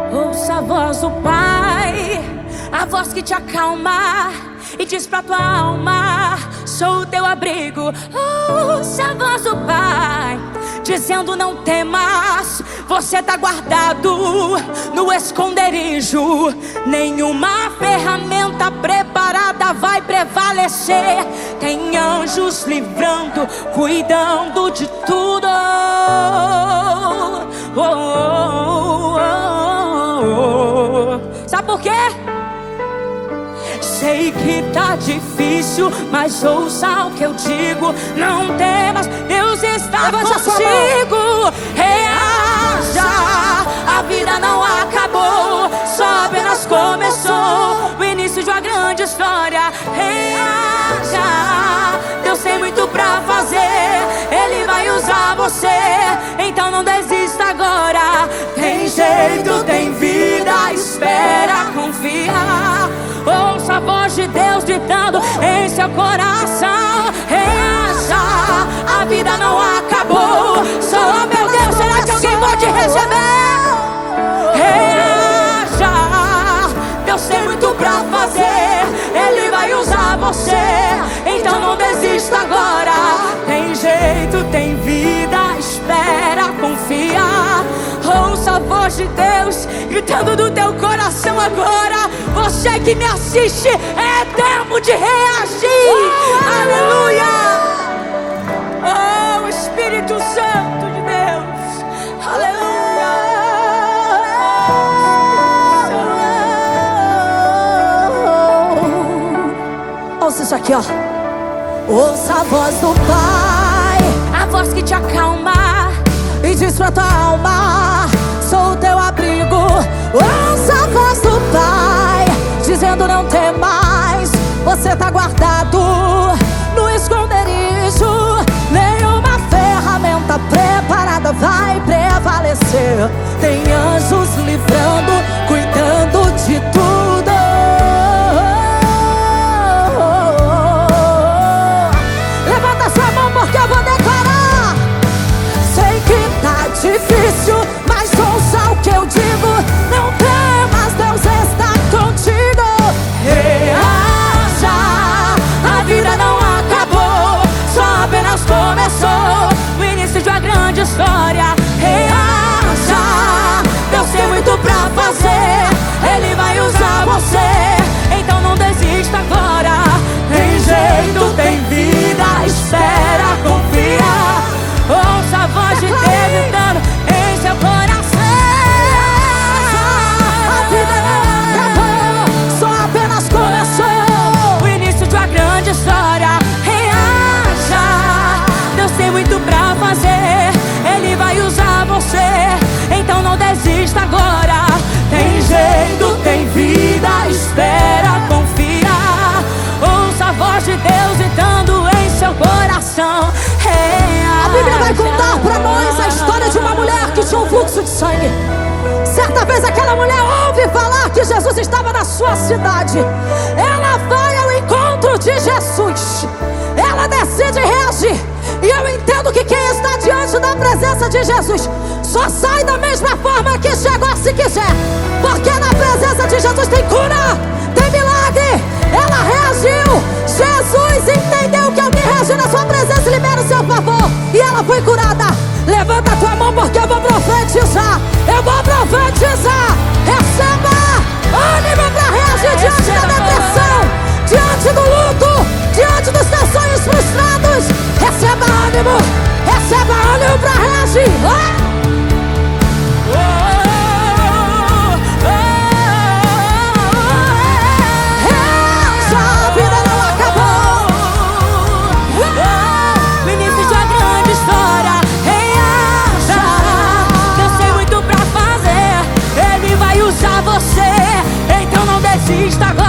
Ouça a voz do Pai, a voz que te acalma e diz pra tua alma: sou o teu abrigo. Ouça a voz do Pai, dizendo: não temas, você tá guardado no esconderijo. Nenhuma ferramenta preparada vai prevalecer. Tem anjos livrando, cuidando de tudo. Oh, oh, oh, oh. Sabe por quê? Sei que tá difícil, mas ouça o que eu digo. Não temas, Deus está contigo. Reaja, a vida não acabou, só apenas começou o início de uma grande história. Reaja, Deus tem muito pra fazer, Ele vai usar você, então não desista agora. Tem jeito, tem vida, espera, confia. Ouça a voz de Deus gritando em seu coração. Reaja, a vida não acabou, só, meu Deus, será que alguém pode receber? Reaja, Deus tem muito pra fazer, Ele vai usar você, então não desista agora. Tem jeito, tem vida, espera, confia. Ouça a voz de Deus gritando do teu coração agora. Você que me assiste, é tempo de reagir. Aleluia! Oh, Espírito Santo de Deus, aleluia! Ouça isso aqui, ó. Ouça a voz do Pai, A voz que te acalma e diz pra tua alma: sou o teu abrigo. Ouça a voz do Pai, dizendo: não temas, você tá guardado no esconderijo. Nenhuma ferramenta preparada vai prevalecer. Tem anjos livrando, cuidando de tudo. Levanta sua mão porque eu vou declarar. Sei que tá difícil, mas ouça o que eu digo. Não temas, Deus está contigo. reaja, a vida não acabou, só apenas começou o início de uma grande história. Reaja, Deus tem muito pra fazer, Ele vai usar você, então não desista agora. Tem jeito, tem vida, espera, confia. Ouça a voz de Deus gritando em seu coração. A vida não acabou, só apenas começou. O início de uma grande história. Reaja, Deus tem muito pra fazer, Ele vai usar você, então não desista agora. Tem jeito, tem vida, espera, confia. Ouça a voz de Deus gritando em seu coração. A Bíblia vai contar pra nós a história de uma mulher que tinha um fluxo de sangue. Certa vez aquela mulher ouve falar que Jesus estava na sua cidade. Ela vai ao encontro de Jesus. Ela decide reagir. E eu entendo que quem está diante da presença de Jesus só sai da mesma forma que chegou, se quiser. Porque na presença de Jesus tem cura, tem milagre. Ela reagiu. Jesus entendeu que alguém reagiu na sua presença, libera o seu favor, e ela foi curada. Levanta a tua mão porque eu vou profetizar. Eu vou profetizar. Receba ânimo para reagir diante da depressão, diante do luto, diante dos teus sonhos frustrados. Receba ânimo para reagir. Reaja, a vida não acabou. O início de uma grande história. Reaja, Deus tem muito pra fazer, Ele vai usar você, então não desista agora.